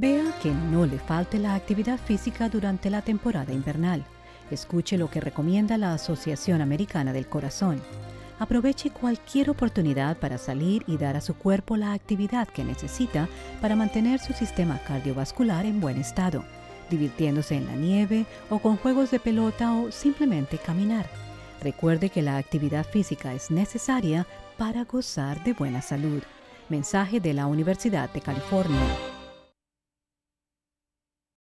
Vea que no le falte la actividad física durante la temporada invernal. Escuche lo que recomienda la Asociación Americana del Corazón. Aproveche cualquier oportunidad para salir y dar a su cuerpo la actividad que necesita para mantener su sistema cardiovascular en buen estado, divirtiéndose en la nieve o con juegos de pelota o simplemente caminar. Recuerde que la actividad física es necesaria para gozar de buena salud. Mensaje de la Universidad de California.